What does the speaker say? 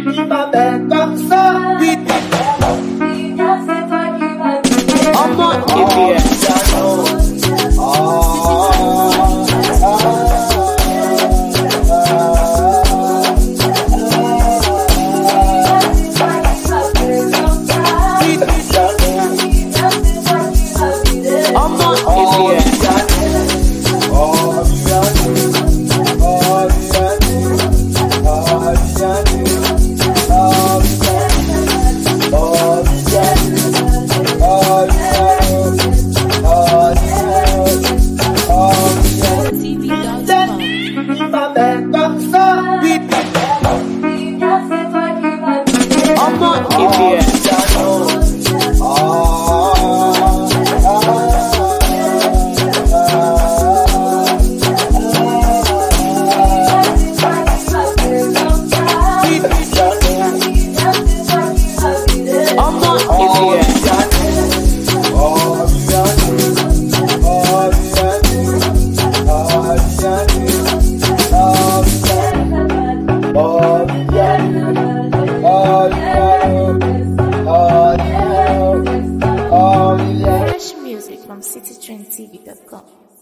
belle comme ça. En mode KPS. Belle comme ça. En mode KPS. Fresh music from citytrendtv.com.